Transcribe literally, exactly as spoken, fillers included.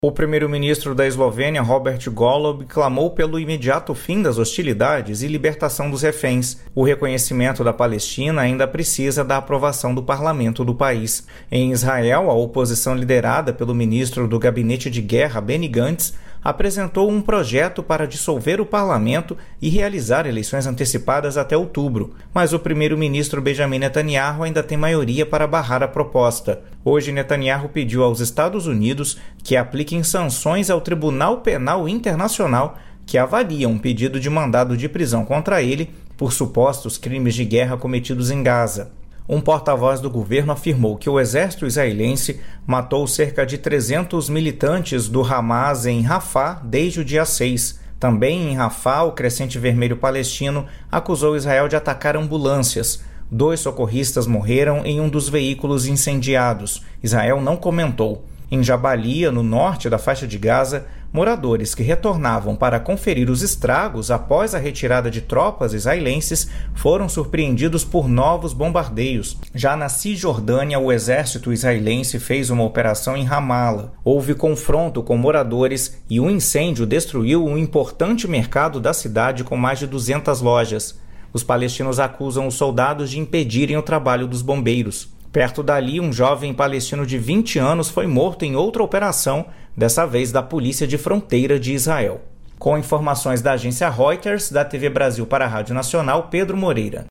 O primeiro-ministro da Eslovênia, Robert Golob, clamou pelo imediato fim das hostilidades e libertação dos reféns. O reconhecimento da Palestina ainda precisa da aprovação do parlamento do país. Em Israel, a oposição liderada pelo ministro do Gabinete de Guerra, Benny Gantz, apresentou um projeto para dissolver o parlamento e realizar eleições antecipadas até outubro, mas o primeiro-ministro Benjamin Netanyahu ainda tem maioria para barrar a proposta. Hoje, Netanyahu pediu aos Estados Unidos que apliquem sanções ao Tribunal Penal Internacional, que avalia um pedido de mandado de prisão contra ele por supostos crimes de guerra cometidos em Gaza. Um porta-voz do governo afirmou que o exército israelense matou cerca de trezentos militantes do Hamas em Rafah desde o dia seis. Também em Rafah, o Crescente Vermelho Palestino acusou Israel de atacar ambulâncias. Dois socorristas morreram em um dos veículos incendiados. Israel não comentou. Em Jabalia, no norte da faixa de Gaza, moradores que retornavam para conferir os estragos após a retirada de tropas israelenses foram surpreendidos por novos bombardeios. Já na Cisjordânia, o exército israelense fez uma operação em Ramala. Houve confronto com moradores e um incêndio destruiu um importante mercado da cidade com mais de duzentas lojas. Os palestinos acusam os soldados de impedirem o trabalho dos bombeiros. Perto dali, um jovem palestino de vinte anos foi morto em outra operação, dessa vez da Polícia de Fronteira de Israel. Com informações da agência Reuters, da T V Brasil para a Rádio Nacional, Pedro Moreira.